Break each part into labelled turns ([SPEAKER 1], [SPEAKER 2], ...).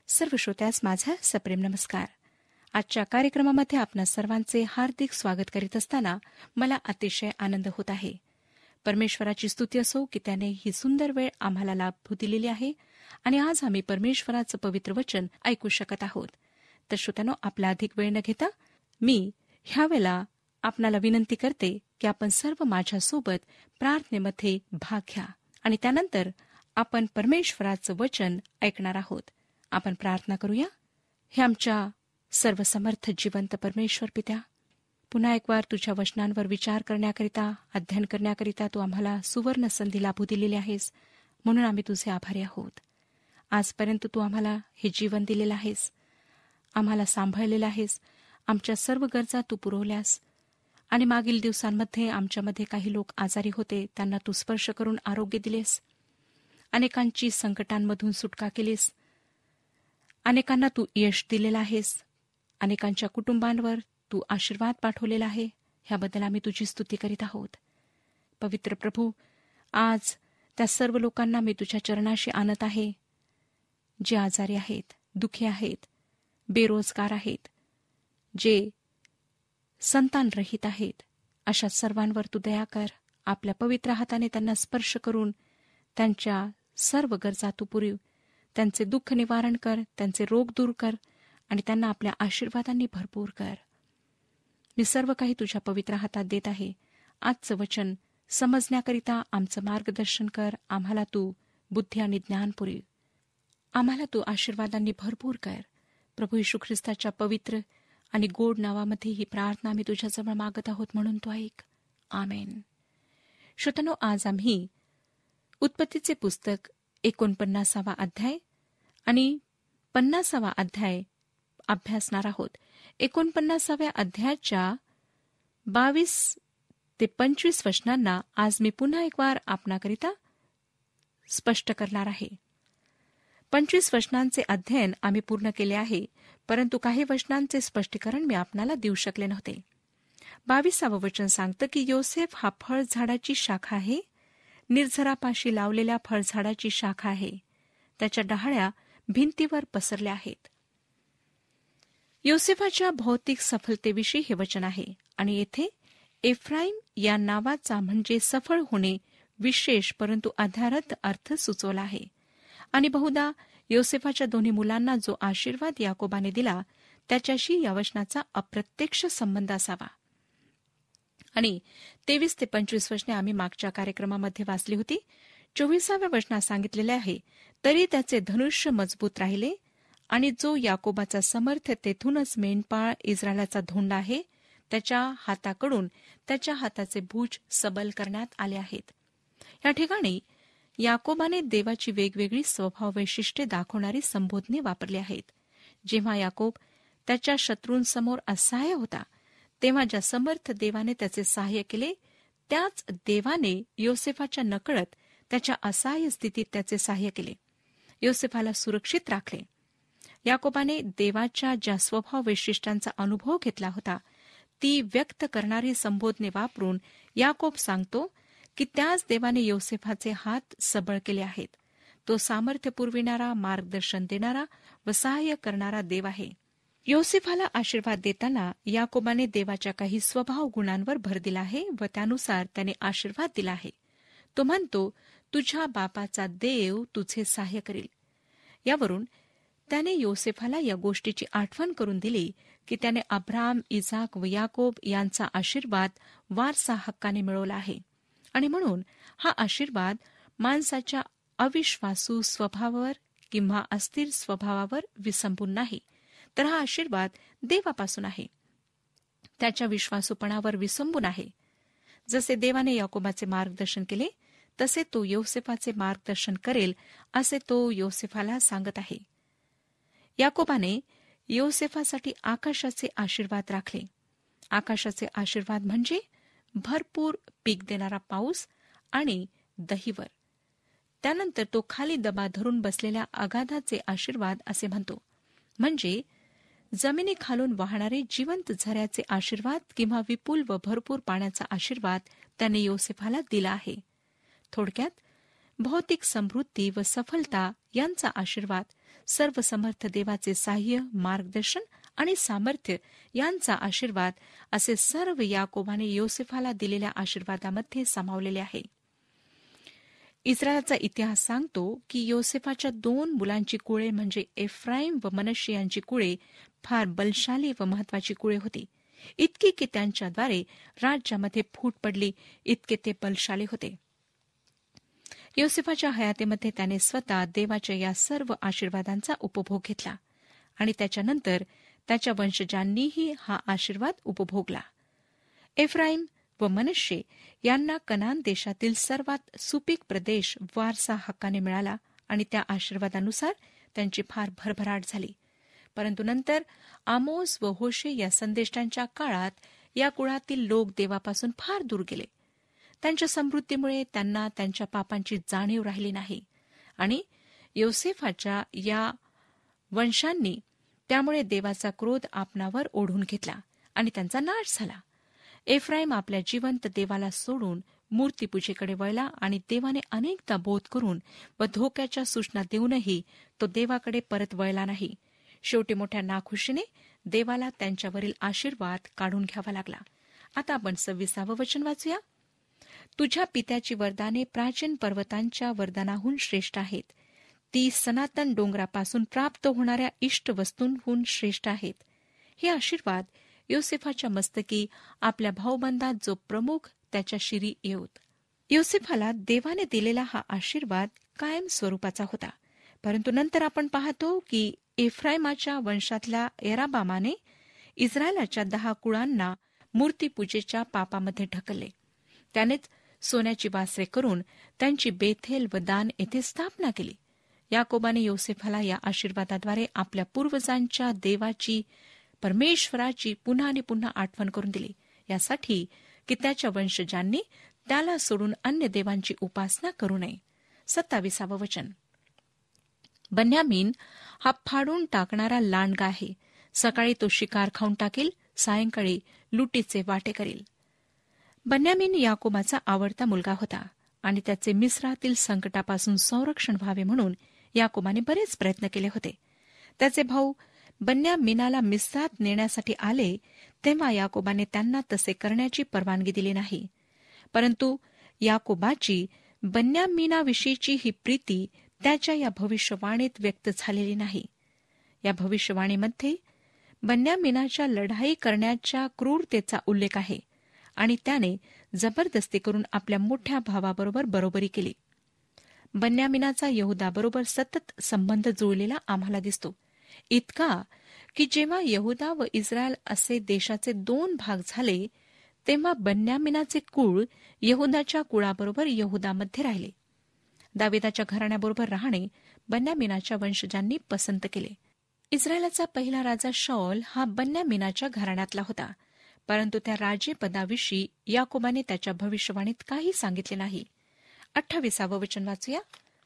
[SPEAKER 1] सर्व श्रोत्यास माझा सप्रेम नमस्कार. आजच्या कार्यक्रमामध्ये आपणा सर्वांचे हार्दिक स्वागत करीत असताना मला अतिशय आनंद होत आहे. परमेश्वराची स्तुती असो की त्याने ही सुंदर वेळ आम्हाला लाभू दिलेली आहे आणि आज आम्ही परमेश्वराचं पवित्र वचन ऐकू शकत आहोत. तर श्रोत्यानो, आपला अधिक वेळ न घेता मी ह्यावेळेला आपणाला विनंती करते की आपण सर्व माझ्यासोबत प्रार्थनेमध्ये भाग घ्या आणि त्यानंतर आपण परमेश्वराचं वचन ऐकणार आहोत. आपण प्रार्थना करूया. हे आमच्या सर्वसमर्थ जिवंत परमेश्वर पित्या, पुन्हा एक वार तुझ्या वचनांवर विचार करण्याकरिता, अध्ययन करण्याकरिता तू आम्हाला सुवर्ण संधी लाभू दिलेली आहेस, म्हणून आम्ही तुझे आभारी आहोत. आजपर्यंत तू आम्हाला हे जीवन दिलेलं आहेस, आम्हाला सांभाळलेलं आहेस, आमच्या सर्व गरजा तू पुरवल्यास आणि मागील दिवसांमध्ये आमच्यामध्ये काही लोक आजारी होते, त्यांना तू स्पर्श करून आरोग्य दिलेस. अनेकांची संकटांमधून सुटका केलीस. अनेकांना तू यश दिलेलं आहेस. अनेकांच्या कुटुंबांवर तू आशीर्वाद पाठवलेला आहे. ह्याबद्दल आम्ही तुझी स्तुती करीत आहोत. पवित्र प्रभू, आज त्या सर्व लोकांना मी तुझ्या चरणाशी आणत आहे, जे आजारी आहेत, दुःखी आहेत, बेरोजगार आहेत, जे संतान रहित आहेत. अशा सर्वांवर तू दया कर. आपल्या पवित्र हाताने त्यांना स्पर्श करून त्यांच्या सर्व गरजा तू पुरव. त्यांचे दुःख निवारण कर, त्यांचे रोग दूर कर आणि त्यांना आपल्या आशीर्वादांनी भरपूर कर. मी सर्व काही तुझ्या पवित्र हातात देत आहे. आजचं वचन समजण्याकरिता आमचं मार्गदर्शन कर. आम्हाला तू बुद्धी आणि ज्ञान पुरव. आम्हाला तू आशीर्वादांनी भरपूर कर. प्रभू येशू ख्रिस्ताच्या पवित्र आणि गोड नावामध्ये ही प्रार्थना आम्ही तुझ्याजवळ मागत आहोत, म्हणून तू ऐक. आमेन. श्रोतनो, आज आम्ही उत्पत्तीचे पुस्तक 49वा अध्याय आणि 50वा अध्याय अभ्यासणार आहोत. 49व्या अध्यायाच्या 22 ते 25 वचनांना आज मी पुन्हा एक वार आपणाकरिता स्पष्ट करणार आहे. 25 वचनांचे अध्ययन आम्ही पूर्ण केले आहे, परंतु काही वचनांचे स्पष्टीकरण मी आपणाला देऊ शकले नव्हते. 22वं वचन सांगतं की योसेफ हा फळ झाडाची शाखा आहे, निर्झरापाशी लावलेल्या फळझाडाची शाखा आहे. त्याच्या डहाळ्या भिंतीवर पसरल्या आहेत. योसेफाच्या भौतिक सफलतेविषयी हे वचन आहे आणि येथे एफ्राईम या नावाचा म्हणजे सफळ होणे विशेष परंतु आधारत अर्थ सुचवला आहे. आणि बहुधा योसेफाच्या दोन्ही मुलांना जो आशीर्वाद याकोबाने दिला त्याच्याशी या वचनाचा अप्रत्यक्ष संबंध असावा. आणि 23 ते 25 वचने आम्ही मागच्या कार्यक्रमामध्ये वाचली होती. 24व्या वचनात सांगितलेले आहे, तरी त्याचे धनुष्य मजबूत राहिले आणि जो याकोबाचा समर्थ तेथूनच मेंढपाळ इस्रायलाचा धोंडा आहे, त्याच्या हाताकडून त्याच्या हाताचे भुज सबल करण्यात आले आहेत. या ठिकाणी याकोबाने देवाची वेगवेगळी स्वभाव वैशिष्ट्ये दाखवणारी संबोधने वापरली आहेत. जेव्हा याकोब त्याच्या शत्रूंसमोर असहाय्य होता, तेव्हा ज्या समर्थ देवाने त्याचे सहाय्य केले, त्याच देवाने योसेफाच्या नकळत त्याच्या असहाय्य स्थितीत त्याचे सहाय्य केले, योसेफाला सुरक्षित राखले. याकोबाने देवाच्या ज्या स्वभाव वैशिष्ट्यांचा अनुभव घेतला होता, ती व्यक्त करणारी संबोधने वापरून याकोब सांगतो की त्याच देवाने योसेफाचे हात सबळ केले आहेत. तो सामर्थ्य पुरविणारा, मार्गदर्शन देणारा व सहाय्य करणारा देव आहे. योसेफाला आशीर्वाद देताना याकोबाने देवाच्या काही स्वभाव गुणांवर भर दिला आहे व त्यानुसार त्याने आशीर्वाद दिला आहे. तो म्हणतो, तुझ्या बापाचा देव तुझे सहाय्य करील. यावरून त्याने योसेफाला या गोष्टीची आठवण करून दिली की त्याने अब्राम, इसाक व याकोब यांचा आशीर्वाद वारसा हक्काने मिळवला आहे आणि म्हणून हा आशीर्वाद माणसाच्या अविश्वासू स्वभावावर किंवा अस्थिर स्वभावावर विसंबून नाही, तर हा आशीर्वाद देवापासून आहे, त्याच्या विश्वासूपणावर विसंबून आहे. जसे देवाने याकोबाचे मार्गदर्शन केले तसे तो योसेफाचे मार्गदर्शन करेल, असे तो योसेफाला सांगत आहे. याकोबाने योसेफासाठी आकाशाचे आशीर्वाद राखले. आकाशाचे आशीर्वाद म्हणजे भरपूर पीक देणारा पाऊस आणि दहीवर. त्यानंतर तो खाली दबा धरून बसलेल्या अगाधाचे आशीर्वाद असे म्हणतो, म्हणजे जमिनीखालून वाहणारे जिवंत झऱ्याचे आशीर्वाद किंवा विपुल व भरपूर पाण्याचा आशीर्वाद त्याने योसेफाला दिला आहे. थोडक्यात भौतिक समृद्धी व सफलता यांचा आशीर्वाद सर्वसमर्थ देवाचे साह्य, मार्गदर्शन आणि सामर्थ्य यांचा आशीर्वाद असे सर्व याकोबाने योसेफाला दिलेल्या आशीर्वादामध्ये सामावलेले आहे. इस्रायलचा इतिहास सांगतो की योसेफाच्या 2 मुलांची कुळे म्हणजे एफ्राईम व मनश्शे यांची कुळे फार बलशाली व महत्वाची कुळे होती. इतकी की त्यांच्याद्वारे राज्यामध्ये फूट पडली, इतके ते बलशाली होते. योसेफाच्या हयातीमध्ये त्याने स्वतः देवाच्या या सर्व आशीर्वादांचा उपभोग घेतला आणि त्याच्यानंतर त्याच्या वंशजांनीही हा आशीर्वाद उपभोगला. एफ्राईम व मनश्शे यांना कनान देशातील सर्वात सुपीक प्रदेश वारसा हक्काने मिळाला आणि त्या आशीर्वादानुसार त्यांची फार भरभराट झाली. परंतु नंतर आमोस व होशे या संदेष्टांच्या काळात या कुळातील लोक देवापासून फार दूर गेले. त्यांच्या समृद्धीमुळे त्यांना त्यांच्या पापांची जाणीव राहिली नाही आणि योसेफाच्या या वंशांनी त्यामुळे देवाचा क्रोध आपणावर ओढून घेतला आणि त्यांचा नाश झाला. एफ्राईम आपल्या जिवंत देवाला सोडून मूर्तीपूजेकडे वळला आणि देवाने अनेकदा बोध करून व धोक्याच्या सूचना देऊनही तो देवाकडे परत वळला नाही. शेवटी मोठ्या नाखुशीने देवाला त्यांच्यावरील आशीर्वाद काढून घ्यावा लागला. आता आपण 26 वचन वाचूया. तुझ्या पित्याची वरदाने प्राचीन पर्वतांच्या वरदानाहून श्रेष्ठ आहेत. ती सनातन डोंगरापासून प्राप्त होणाऱ्या इष्ट वस्तूंहून श्रेष्ठ आहेत. हे आशीर्वाद योसेफाच्या मस्तकी आपल्या भाऊबंदात जो प्रमुख त्याच्या शिरी येऊत. योसेफाला देवाने दिलेला हा आशीर्वाद कायम स्वरूपाचा होता. परंतु नंतर आपण पाहतो की एफ्राईमाच्या वंशातल्या येराबामाने इस्रायलाच्या 10 कुळांना मूर्तीपूजेच्या पापामध्ये ढकलले. त्यानेच सोन्याची वासरे करून त्यांची बेथेल व दान येथे स्थापना केली. याकोबाने योसेफाला या आशीर्वादाद्वारे आपल्या पूर्वजांच्या देवाची, परमेश्वराची पुन्हा आणि पुन्हा आठवण करून दिली, यासाठी की त्याच्या वंशजांनी त्याला सोडून अन्य देवांची उपासना करू नये. 27 वचन. बन्यामीन हा फाडून टाकणारा लांडगा आहे. सकाळी तो शिकार खाऊन टाकेल, सायंकाळी लुटीचे वाटे करेल. बन्यामीन याकोबाचा आवडता मुलगा होता आणि त्याचे मिस्रातील संकटापासून संरक्षण व्हावे म्हणून याकोबाने बरेच प्रयत्न केले होते. त्याचे भाऊ बन्यामीनाला मिस्रात नेण्यासाठी आले तेव्हा याकोबाने त्यांना तसे करण्याची परवानगी दिली नाही. परंतु याकोबाची बन्यामीनाविषयीची ही प्रीती त्याच्या या भविष्यवाणीत व्यक्त झालेली नाही. या भविष्यवाणीमध्ये बन्यामीनाच्या लढाई करण्याच्या क्रूरतेचा उल्लेख आहे आणि त्याने जबरदस्ती करून आपल्या मोठ्या भावाबरोबर बरोबरी केली. बन्यामीनाचा यहुदाबरोबर सतत संबंध जुळलेला आम्हाला दिसतो, इतका की जेव्हा यहुदा व इस्रायल असे देशाचे 2 भाग झाले तेव्हा बन्यामीनाचे कुळ यहुदाच्या कुळाबरोबर यहुदामध्ये राहिले. दाविदाच्या घराण्याबरोबर राहणे बन्यामीनाच्या वंशजांनी पसंत केले. इस्रायलाचा पहिला राजा शाऊल हा बन्यामीनाच्या घराण्यातला होता, परंतु त्या राजेपदाविषयी याकोबाने त्याच्या भविष्यवाणीत काही सांगितले नाही. 28 वचन वाचूया.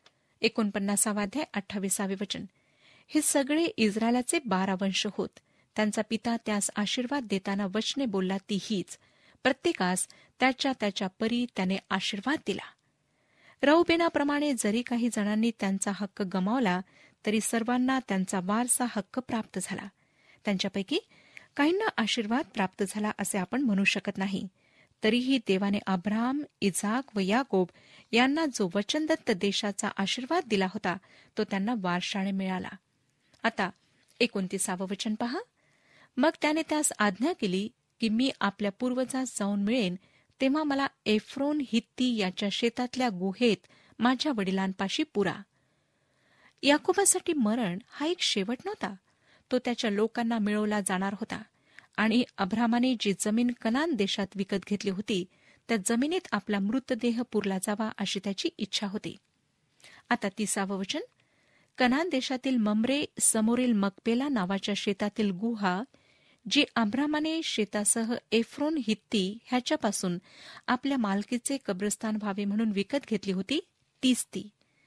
[SPEAKER 1] 49 अध्याय 28 वचन. हे सगळे इस्रायलाचे 12 वंश होत. त्यांचा पिता त्यास आशीर्वाद देताना वचने बोलला ती हीच. प्रत्येकास त्याच्या त्याच्या परी त्याने आशीर्वाद दिला. रौबेनाप्रमाणे जरी काही जणांनी त्यांचा हक्क गमावला तरी सर्वांना त्यांचा वारसा हक्क प्राप्त झाला. त्यांच्यापैकी काहींना आशीर्वाद प्राप्त झाला असे आपण म्हणू शकत नाही. तरीही देवाने अब्राहम, इजाक व याकोब यांना जो वचनदत्त देशाचा आशीर्वाद दिला होता तो त्यांना वारशाने मिळाला. आता 29 वचन पहा. मग त्याने त्यास आज्ञा केली की मी आपल्या पूर्वजास जाऊन मिळेन तेव्हा मला एफ्रोन हित्ती याच्या शेतातल्या गुहेत माझ्या वडिलांपाशी पुरा. याकोबासाठी मरण हा एक शेवट नव्हता. तो त्याच्या लोकांना मिळवला जाणार होता आणि अब्रामाने जी जमीन कनान देशात विकत घेतली होती त्या जमिनीत आपला मृतदेह पुरला जावा अशी त्याची इच्छा होती. आता 30 वचन. कनान देशातील ममरे समोरील मकपेला नावाच्या शेतातील गुहा जी अब्रामाने शेतासह एफ्रोन हित्ती ह्याच्यापासून आपल्या मालकीचे कब्रस्तान व्हावे म्हणून विकत घेतली होती तीच ती.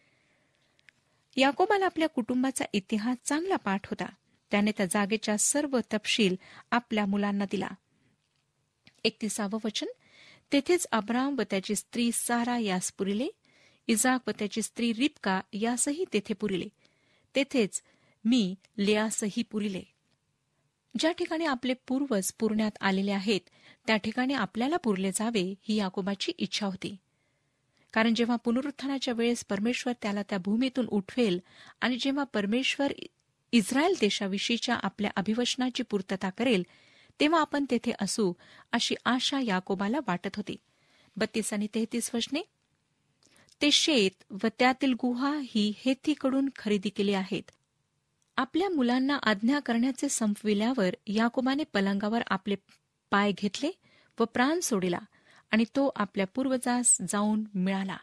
[SPEAKER 1] याकोबाला आपल्या कुटुंबाचा इतिहास चांगला पाठ होता. त्याने त्या जागेच्या सर्व तपशील आपल्या मुलांना दिला. 31 वचन. तेथेच अब्राम व त्याची स्त्री सारा यास पुरिले. इजाक व त्याची स्त्री रिबका यासही तेथे पुरिले. तेथेच मी लेयासही पुरिले. ज्या ठिकाणी आपले पूर्वज पुरण्यात आलेले आहेत त्या ठिकाणी आपल्याला पुरले जावे ही याकोबाची इच्छा होती. कारण जेव्हा पुनरुत्थानाच्या वेळेस परमेश्वर त्याला त्या भूमीतून उठवेल आणि जेव्हा परमेश्वर इस्रायल देशाविषयीच्या आपल्या अभिवचनाची पूर्तता करेल तेव्हा आपण तेथे असू अशी आशा याकोबाला वाटत होती. 32 आणि 33 वचने. ते शेत व त्यातील गुहा ही हेथीकडून खरेदी केली आहेत. आपल्या मुलांना आज्ञा करण्याचे संपविल्यावर याकोबाने पलंगावर आपले पाय घेतले व प्राण सोडिला आणि तो आपल्या पूर्वजास जाऊन मिळाला.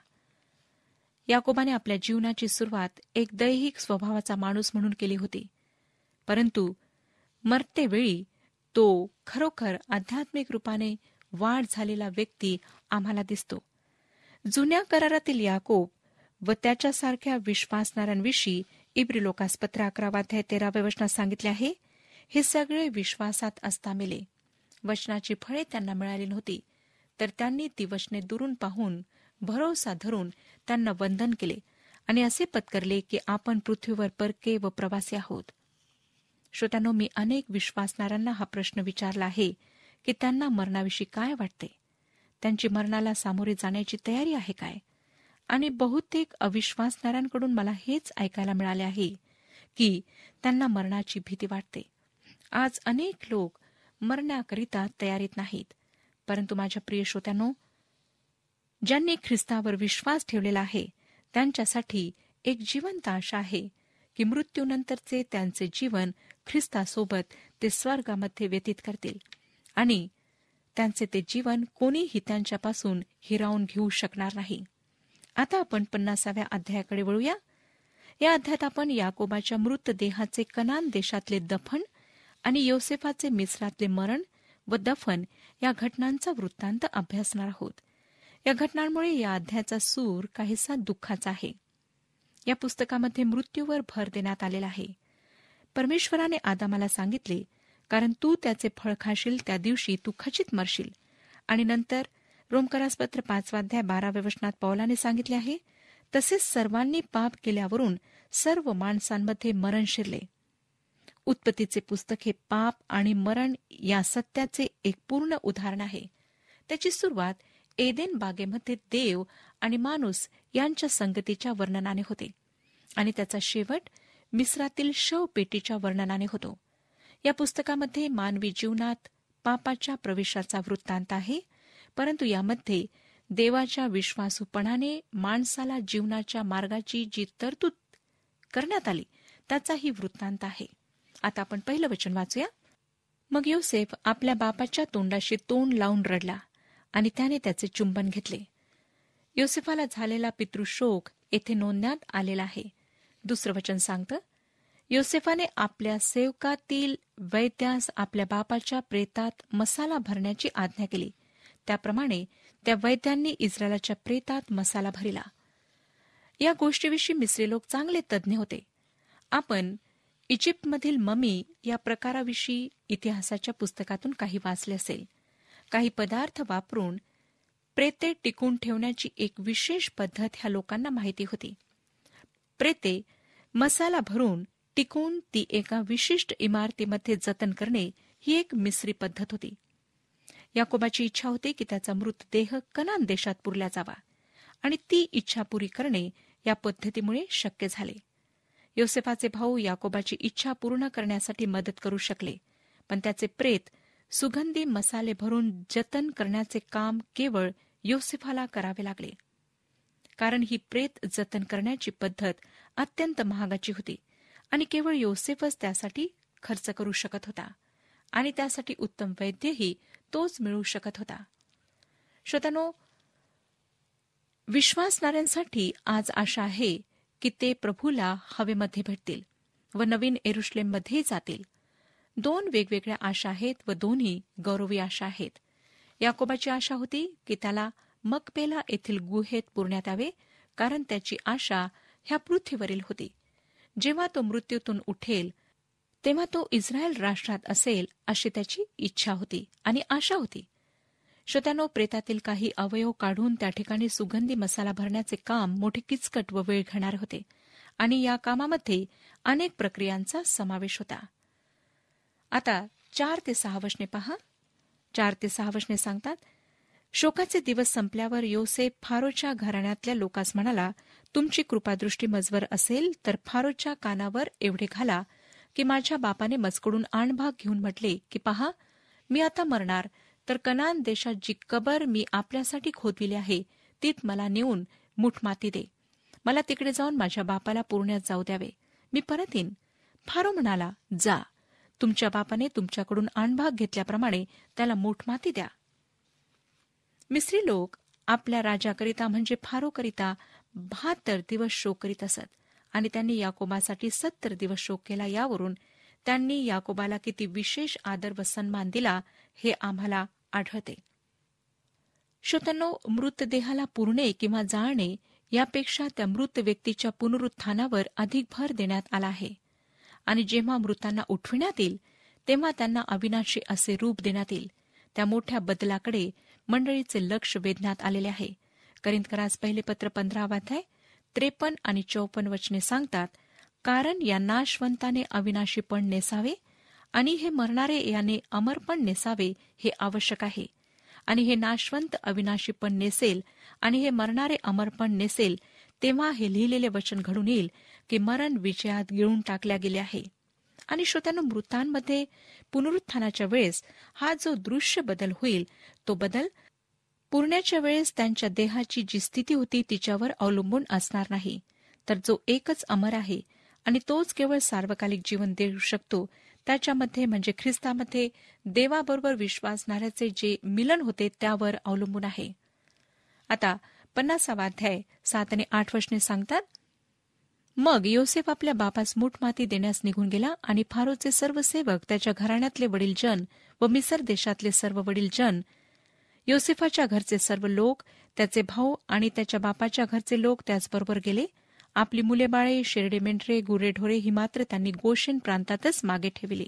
[SPEAKER 1] याकोबाने आपल्या जीवनाची सुरुवात एक दैहिक स्वभावाचा माणूस म्हणून केली होती, परंतु मरतेवेळी तो खरोखर आध्यात्मिक रूपाने वाढ झालेला व्यक्ती आम्हाला दिसतो. जुन्या करारातील याकोब व त्याच्यासारख्या विश्वासणाऱ्यांविषयी इब्री लोकासपत्र 11:13 वचनात सांगितले आहे, हे सगळे विश्वासात असता मेले. वचनाची फळे त्यांना मिळाली नव्हती, तर त्यांनी ती वचने दुरून पाहून भरोसा धरून त्यांना वंदन केले आणि असे पत्करले की आपण पृथ्वीवर परके व प्रवासी आहोत. श्रोत्यांनो, मी अनेक विश्वासणाऱ्यांना हा प्रश्न विचारला आहे की त्यांना मरणाविषयी काय वाटते, त्यांची मरणाला सामोरे जाण्याची तयारी आहे काय. आणि बहुतेक अविश्वासणाऱ्यांकडून मला हेच ऐकायला मिळाले आहे की त्यांना मरणाची भीती वाटते. आज अनेक लोक मरण्याकरिता तयारीत नाहीत, परंतु माझ्या प्रिय श्रोत्यांनो, ज्यांनी ख्रिस्तावर विश्वास ठेवलेला आहे त्यांच्यासाठी एक जिवंत आशा आहे की मृत्यूनंतरचे त्यांचे जीवन ख्रिस्तासोबत ते स्वर्गामध्ये व्यतीत करतील आणि त्यांचे ते जीवन कोणीही त्यांच्यापासून हिरावून घेऊ शकणार नाही. आता आपण 50व्या अध्यायाकडे वळूया. या अध्यायात आपण याकोबाच्या मृतदेहाचे कनान देशातले दफन आणि योसेफाचे मिस्रातले मरण व दफन या घटनांचा वृत्तांत अभ्यासणार आहोत. या घटनांमुळे या अध्यायाचा सूर काहीसा दुःखाचा आहे. या पुस्तकामध्ये मृत्यूवर भर देण्यात आलेला आहे. परमेश्वराने आदामाला सांगितले, कारण तू त्याचे फळ खाशील त्या दिवशी तू खचित मरशील. आणि नंतर रोमकरासपत्र 5:12 वचनात पौलाने सांगितले आहे, तसेच सर्वांनी पाप केल्यावरून सर्व माणसांमध्ये मरण शिरले. उत्पत्तीचे पुस्तक हे पाप आणि मरण या सत्याचे एक पूर्ण उदाहरण आहे. त्याची सुरुवात एदेन बागेमध्ये देव आणि माणूस यांच्या संगतीच्या वर्णनाने होते आणि त्याचा शेवट मिस्रातील शवपेटीच्या वर्णनाने होतो. या पुस्तकामध्ये मानवी जीवनात पापाच्या प्रवेशाचा वृत्तांत आहे, परंतु यामध्ये देवाच्या विश्वासूपणाने माणसाला जीवनाच्या मार्गाची जी तरतूद करण्यात आली त्याचाही वृत्तांत आहे. आता आपण पहिलं वचन वाचूया. मग योसेफ आपल्या बापाच्या तोंडाशी तोंड लावून रडला आणि त्याने त्याचे चुंबन घेतले. योसेफाला झालेला पितृशोक येथे नोंदण्यात आलेला आहे. दुसरं वचन सांगतं, योसेफाने आपल्या सेवकातील वैद्यास आपल्या बापाच्या प्रेतात मसाला भरण्याची आज्ञा केली. त्याप्रमाणे त्या वैद्यांनी इस्रायलाच्या प्रेतात मसाला भरिला. या गोष्टीविषयी मिस्री लोक चांगले तज्ज्ञ होते. आपण इजिप्तमधील ममी या प्रकाराविषयी इतिहासाच्या पुस्तकातून काही वाचले असेल. काही पदार्थ वापरून प्रेते टिकून ठेवण्याची एक विशेष पद्धत ह्या लोकांना माहिती होती. प्रेते मसाला भरून टिकून ती एका विशिष्ट इमारतीमध्ये जतन करणे ही एक मिस्री पद्धत होती. याकोबाची इच्छा होती की त्याचा मृतदेह कनान देशात पुरला जावा आणि ती इच्छा पुरी करणे या पद्धतीमुळे शक्य झाले. योसेफाचे भाऊ याकोबाची इच्छा पूर्ण करण्यासाठी मदत करू शकले, पण त्याचे प्रेत सुगंधी मसाले भरून जतन करण्याचे काम केवळ योसेफाला करावे लागले. कारण ही प्रेत जतन करण्याची पद्धत अत्यंत महागाची होती आणि केवळ योसेफच त्यासाठी खर्च करू शकत होता आणि त्यासाठी उत्तम वैद्यही तोच मिळू शकत होता. श्रोत्यांनो, विश्वासणाऱ्यांसाठी आज आशा आहे की ते प्रभूला हवेमध्ये भेटतील व नवीन येरुशलेममध्ये जातील. दोन वेगवेगळ्या आशा आहेत व दोन्ही गौरवी आशा आहेत. याकोबाची आशा होती की त्याला मकपेला येथील गुहेत पुरण्यात यावे, कारण त्याची आशा ह्या पृथ्वीवरील होती. जेव्हा तो मृत्यूतून उठेल तेव्हा तो इस्रायल राष्ट्रात असेल अशी त्याची इच्छा होती आणि आशा होती. श्रोत्यांनो, प्रेतातील काही अवयव काढून त्या ठिकाणी सुगंधी मसाला भरण्याचे काम मोठे किचकट व वेळ घेणारे होते आणि या कामामध्ये अनेक प्रक्रियांचा समावेश होता. आता 4 ते 6 वचने पहा. 4 ते 6 वचने सांगतात, शोकाचे दिवस संपल्यावर योसेफ फारोच्या घराण्यातल्या लोकांस म्हणाला, तुमची कृपादृष्टी मजवर असेल तर फारोच्या कानावर एवढे घाला की माझ्या बापाने मजकडून आणभाग घेऊन म्हटले की पहा, मी आता मरणार, तर कनान देशात जी कबर मी आपल्यासाठी खोदविली आहे तीत मला नेऊन मुठमाती दे. मला तिकडे जाऊन माझ्या बापाला पुरण्यात जाऊ द्यावे. मी परत येईन. फारो म्हणाला, जा, तुमच्या बापाने तुमच्याकडून आणभाग घेतल्याप्रमाणे त्याला मुठमाती द्या. मिस्री लोक आपल्या राजाकरिता म्हणजे फारोकरिता 72 दिवस शोक करीत असत आणि त्यांनी याकोबासाठी 70 दिवस शोक केला. यावरून त्यांनी याकोबाला किती विशेष आदर व सन्मान दिला हे आम्हाला आढळते. श्रोत्यांनो, मृतदेहाला पुरणे किंवा जाळणे यापेक्षा त्या मृत व्यक्तीच्या पुनरुत्थानावर अधिक भर देण्यात आला आहे. आणि जेव्हा मृतांना उठविण्यात येईल तेव्हा त्यांना अविनाशी असे रूप देण्यात येईल. त्या मोठ्या बदलाकडे मंडळीचे लक्ष वेधण्यात आलेले आहे. करिंथकरास पहिले पत्र 15 अध्याय 53 आणि 54 वचने सांगतात, कारण या नाशवंताने अविनाशीपण नेसावे आणि हे मरणारे याने अमरपण नेसावे हे आवश्यक आहे. आणि हे नाशवंत अविनाशीपण नेसेल आणि हे मरणारे अमरपण नेसेल, तेव्हा हे लिहिलेले वचन घडून येईल की मरण विजयात गिळून टाकल्या गेले आहे. आणि श्रोत्यांनो, मृतांमध्ये पुनरुत्थानाच्या वेळेस हा जो दृश्य बदल होईल, तो बदल पुरण्याच्या वेळेस त्यांच्या देहाची जी स्थिती होती तिच्यावर अवलंबून असणार नाही, तर जो एकच अमर आहे आणि तोच केवळ सार्वकालिक जीवन देऊ शकतो, त्याच्यामध्ये म्हणजे ख्रिस्तामध्ये देवाबरोबर विश्वासणाऱ्याचे जे मिलन होते त्यावर अवलंबून आहे. आता 50 अध्याय 7 आणि 8 वचने सांगतात, मग योसेफ आपल्या बापास मुठमाती देण्यास निघून गेला आणि फारोचे सर्व सेवक, त्याच्या घराण्यातले वडीलजन व मिसर देशातले सर्व वडीलजन, योसेफाच्या घरचे सर्व लोक, त्याचे भाऊ आणि त्याच्या बापाच्या घरचे लोक त्याचबरोबर गेले. आपली मुले बाळे, शेरडे मेंढरे, गुरेढोरे ही मात्र त्यांनी गोशेन प्रांतातच मागे ठेवली.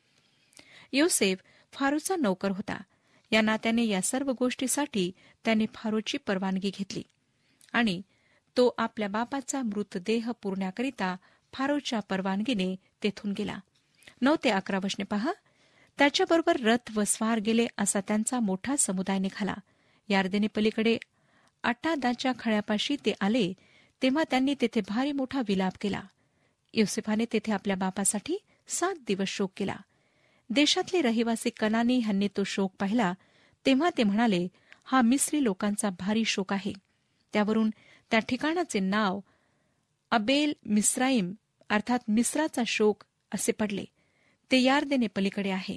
[SPEAKER 1] योसेफ फारोचा नौकर होता. या नात्याने या सर्व गोष्टीसाठी त्याने फारोची परवानगी घेतली आणि तो आपल्या बापाचा मृतदेह पुरण्याकरिता फारोच्या परवानगीने तेथून गेला. 9 ते 11 वचने पहा. त्याच्याबरोबर रथ व स्वार गेले असा त्यांचा मोठा समुदाय निघाला. यार्देने पलीकडे अट्टादाच्या खळ्यापाशी ते आले तेव्हा त्यांनी तेथे भारी मोठा विलाप केला. योसेफाने तेथे आपल्या बापासाठी 7 दिवस शोक केला. देशातले रहिवासी कनानी ह्यांनी तो शोक पाहिला तेव्हा ते म्हणाले, हा मिस्री लोकांचा भारी शोक आहे. त्यावरून त्या ठिकाणाचे नाव अबेल मिस्राईम अर्थात मिस्राचा शोक असे पडले. ते यार्देने पलीकडे आहे.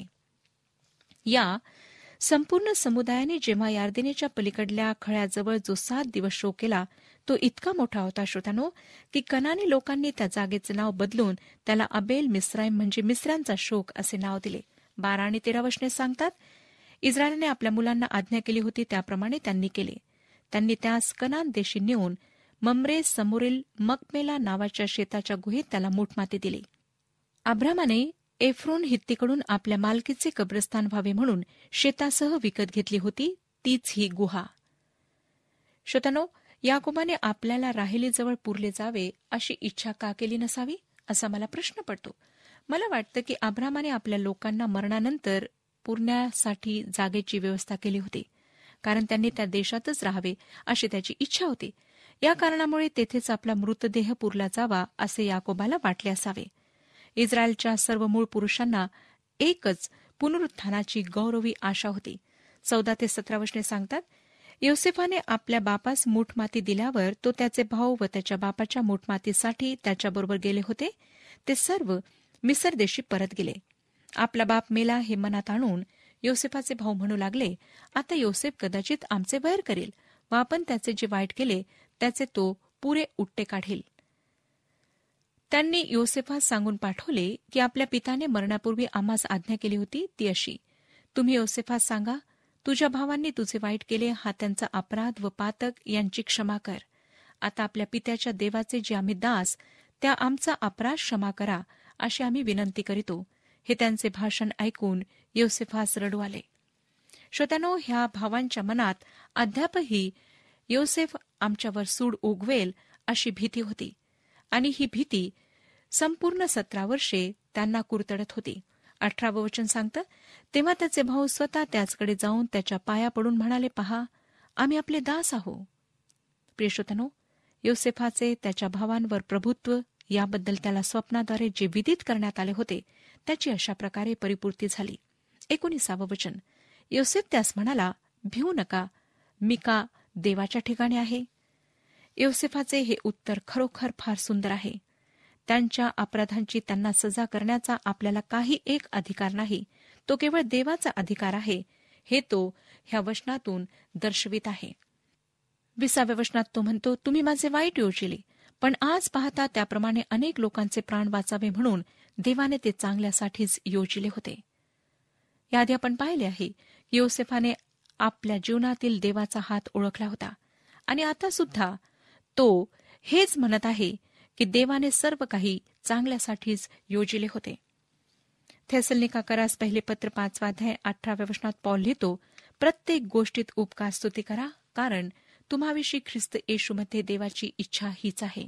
[SPEAKER 1] या संपूर्ण समुदायाने जेव्हा यार्देनेच्या पलीकडल्या खळ्याजवळ जो 7 दिवस शोक केला तो इतका मोठा होता, श्रोतानो, की कनानी लोकांनी त्या जागेचे नाव बदलून त्याला अबेल मिस्राईम म्हणजे मिस्रांचा शोक असे नाव दिले. 12 आणि 13 वचने सांगतात, इस्रायलाने आपल्या मुलांना आज्ञा केली होती त्याप्रमाणे त्यांनी केले. त्यांनी त्यास कनान देशी नेऊन मम्रे समोरील मकमेला नावाच्या शेताच्या गुहेत त्याला मुठमाती दिली. अब्रामाने एफ्रोन हित्तीकडून आपल्या मालकीचे कब्रस्तान व्हावे म्हणून शेतासह विकत घेतली होती तीच ही गुहा. श्रोतांनो, याकोबाने आपल्याला राहेलीजवळ पुरले जावे अशी इच्छा का केली नसावी असा मला प्रश्न पडतो. मला वाटतं की अब्रामाने आपल्या लोकांना मरणानंतर पुरण्यासाठी जागेची व्यवस्था केली होती, कारण त्यांनी त्या देशातच राहावे अशी त्याची इच्छा होती. या कारणामुळे तेथेच आपला मृतदेह पुरला जावा असे याकोबाला वाटले असावे. इस्रायलच्या सर्व मूळ पुरुषांना एकच पुनरुत्थानाची गौरवी आशा होती. 14 ते 17 वचने सांगतात, योसेफाने आपल्या बापास मुठमाती दिल्यावर तो त्याचे भाऊ व त्याच्या बापाच्या मुठमातीसाठी त्याच्याबरोबर गेले होते. ते सर्व मिसर देशी परत गेले. आपला बाप मेला हे मनात आणून योसेफाचे भाऊ म्हणू लागले, आता योसेफ कदाचित आमचे वैर करेल व आपण त्याचे जे वाईट केले त्याचे तो पुरे उट्टे काढेल. त्यांनी योसेफास सांगून पाठवले की आपल्या पिताने मरणापूर्वी आम्हास आज्ञा केली होती ती अशी, तुम्ही योसेफास सांगा, तुझ्या भावांनी तुझे वाईट केले हा त्यांचा अपराध व पातक यांची क्षमा कर. आता आपल्या पित्याच्या देवाचे जे आम्ही दास त्या आमचा अपराध क्षमा करा अशी आम्ही विनंती करीतो. हे त्यांचे भाषण ऐकून योसेफास रडू आले. श्रोत्यानो, ह्या भावांच्या मनात अद्यापही योसेफ आमच्यावर सूड उगवेल अशी भीती होती आणि ही भीती संपूर्ण 17 वर्षे त्यांना कुरतडत होती. 18वं वचन सांगतं, तेव्हा त्याचे भाऊ स्वतः त्याचकडे जाऊन त्याच्या पाया पडून म्हणाले, पहा, आम्ही आपले दास आहो. प्रियश्रोत्यानो, योसेफाचे त्याच्या भावांवर प्रभुत्व याबद्दल त्याला स्वप्नाद्वारे जे विदित करण्यात आले होते त्याची अशा प्रकारे परिपूर्ती झाली. 19वं वचन, योसेफ त्यास म्हणाला, भिवू नका, मी का देवाच्या ठिकाणी आहे. योसेफाचे हे उत्तर खरोखर फार सुंदर आहे. त्यांच्या अपराधांची त्यांना सजा करण्याचा आपल्याला काही एक अधिकार नाही, तो केवळ देवाचा अधिकार आहे, हे तो ह्या वचनातून दर्शवित आहे. 20व्या वचनात तो म्हणतो, तुम्ही माझे वाईट योजिले, पण आज पाहता त्याप्रमाणे अनेक लोकांचे प्राण वाचावे म्हणून देवाने ते चांगल्यासाठीच योजिले होते. याआधी आपण पाहिले आहे की योसेफाने आपल्या जीवनातील देवाचा हात ओळखला होता आणि आता सुद्धा तो हेच म्हणत आहे की देवाने सर्व काही चांगल्यासाठीच योजिले होते. थेसलनिकाकरास पहिले पत्र 5 अध्याय 18व्या वचनात पौल लिहितो, प्रत्येक गोष्टीत उपकार स्तुती करा, कारण तुम्हाविषयी ख्रिस्त येशूमध्ये देवाची इच्छा हीच आहे.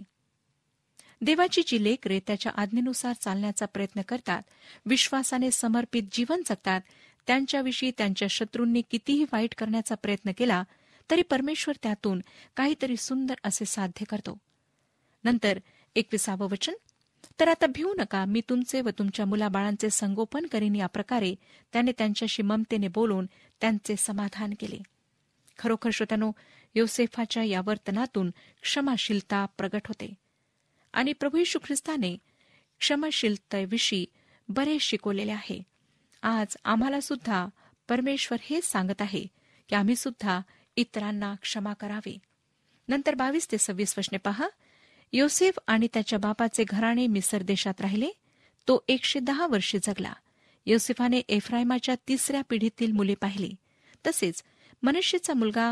[SPEAKER 1] देवाची जी लेकरे त्याच्या आज्ञेनुसार चालण्याचा प्रयत्न करतात, विश्वासाने समर्पित जीवन जगतात, त्यांच्याविषयी त्यांच्या शत्रूंनी कितीही वाईट करण्याचा प्रयत्न केला तरी परमेश्वर त्यातून काहीतरी सुंदर असे साध्य करतो. नंतर 21वं वचन, तर आता भिवू नका, मी तुमचे व तुमच्या मुलाबाळांचे संगोपन करीन. या प्रकारे त्याने त्यांच्याशी ममतेने बोलून त्यांचे समाधान केले. खरोखर श्रोत्यानो, योसेफाच्या या वर्तनातून क्षमाशीलता प्रगट होते आणि प्रभू येशू ख्रिस्ताने क्षमाशीलतेविषयी बरेच शिकवलेले आहे. आज आम्हाला सुद्धा परमेश्वर हेच सांगत आहे की आम्ही सुद्धा इतरांना क्षमा करावे. नंतर 22 ते 26 वचने पहा, योसेफ आणि त्याच्या बापाचे घराणे मिसर देशात राहिले. तो 110 वर्षे जगला. योसेफाने एफ्राईमाच्या 3ऱ्या पिढीतील मुले पाहिली. तसेच मनश्शेचा मुलगा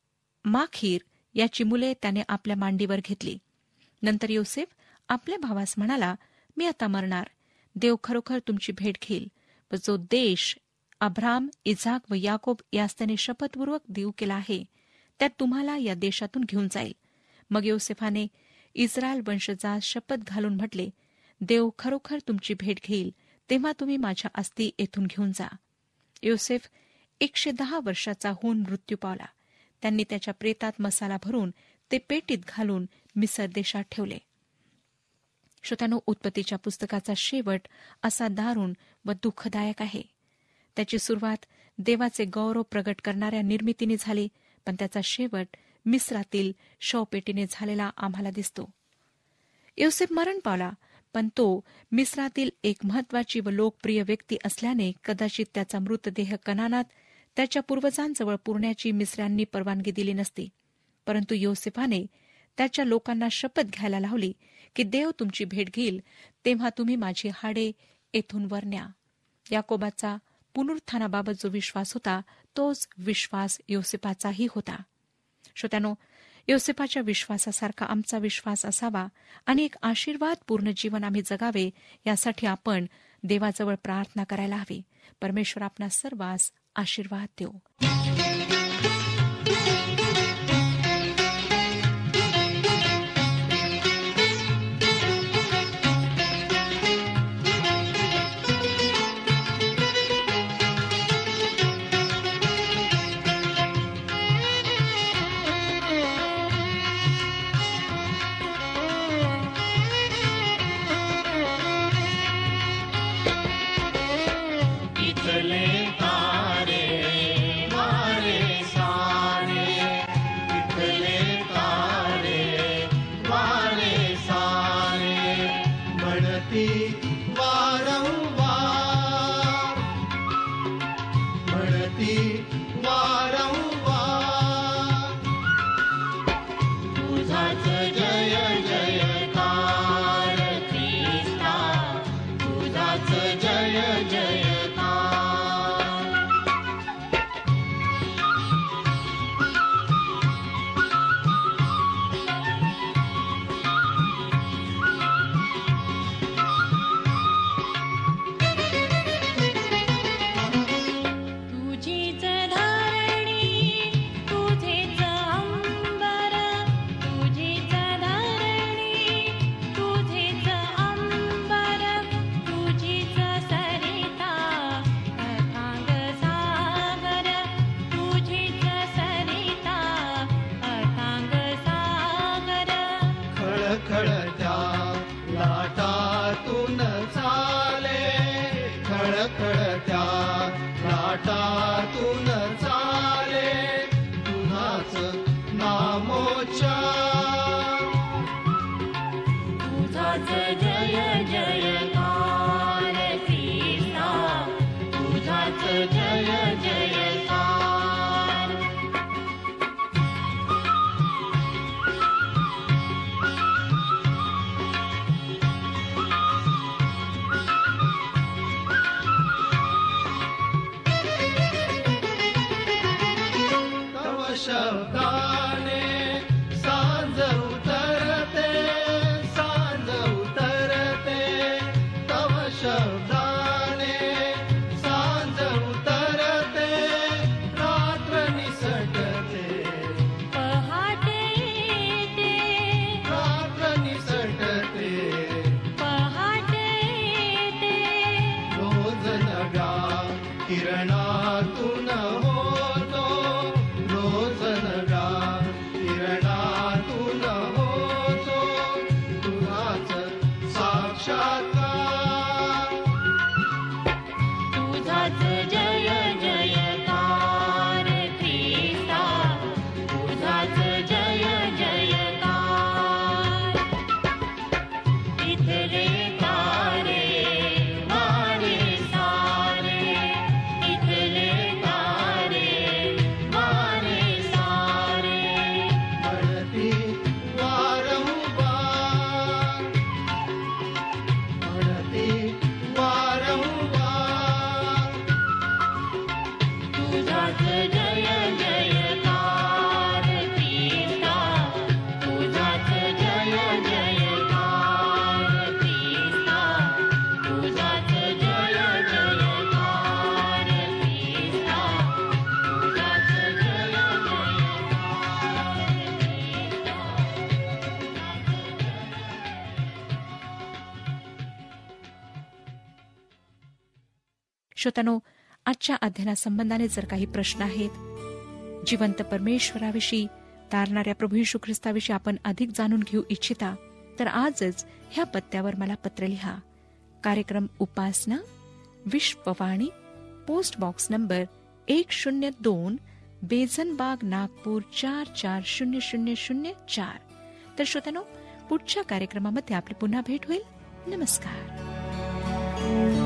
[SPEAKER 1] माखीर याची मुले त्याने आपल्या मांडीवर घेतली. नंतर योसेफ आपल्या भावास म्हणाला, मी आता मरणार. देव खरोखर तुमची भेट घेईल व जो देश अब्राम, इझाक व याकोब यास त्याने शपथपूर्वक देऊ केला आहे, त्यात तुम्हाला या देशातून घेऊन जाईल. मग योसेफाने इस्रायल वंशजास शपथ घालून म्हटले, देव खरोखर तुमची भेट घेईल, तेव्हा तुम्ही माझ्या अस्थी येथून घेऊन जा. योसेफ 110 वर्षाचा होऊन मृत्यू पावला. त्यांनी त्याच्या प्रेतात मसाला भरून ते पेटीत घालून मिसर देशात ठेवले. श्रोत्यानो, उत्पत्तीच्या पुस्तकाचा शेवट असा दारुण व दुःखदायक आहे. त्याची सुरुवात देवाचे गौरव प्रगट करणाऱ्या निर्मितीने झाली, पण त्याचा शेवट मिस्रातील शवपेटीने झालेला आम्हाला दिसतो. योसेफ मरण पावला, पण तो मिस्रातील एक महत्वाची व लोकप्रिय व्यक्ती असल्याने कदाचित त्याचा मृतदेह कनानात त्याच्या पूर्वजांजवळ पुरण्याची मिस्रांनी परवानगी दिली नसती. परंतु योसेफाने त्याच्या लोकांना शपथ घ्यायला लावली की देव तुमची भेट घेईल, तेव्हा तुम्ही माझी हाडे येथून वर न्या. याकोबाचा पुनरुत्थानाबाबत जो विश्वास होता, तोच विश्वास योसेफाचाही होता. श्रोत्यानो, योसेफाच्या विश्वासासारखा आमचा विश्वास असावा आणि एक आशीर्वादपूर्ण जीवन आम्ही जगावे, यासाठी आपण देवाजवळ प्रार्थना करायला हवी. परमेश्वर आपणा सर्वांस आशीर्वाद देव.
[SPEAKER 2] तारे मारे सारे किरणातून होतो रोज नव्या, किरणातून होतो तुझाच साक्षात्कार.
[SPEAKER 3] तुझाच जय जयकार ख्रिस्ता, तुझाच जय जयकार. इथले तारे वारे सारे, इथले तारे वारे सारे.
[SPEAKER 2] पडती वारंवार, पडती वारंवार.
[SPEAKER 3] तुझाच जय जयकार ख्रिस्ता, तुझाच जय जयकार ख्रिस्ता, तुझाच जय जयकार ख्रिस्ता, तुझाच जय
[SPEAKER 1] श्रोत्यानो, आजच्या अध्ययनासंबंधाने जर काही प्रश्न आहेत, जिवंत परमेश्वराविषयी, तारणाऱ्या प्रभू येशू ख्रिस्ताविषयी आपण अधिक जाणून घेऊ इच्छिता, तर आजच ह्या पत्त्यावर मला पत्र लिहा. कार्यक्रम Upasana, Vishwavani, post box number 102, Bezonbagh, Nagpur 440004. तर श्रोत्यानो, पुढच्या कार्यक्रमामध्ये आपली पुन्हा भेट होईल. नमस्कार.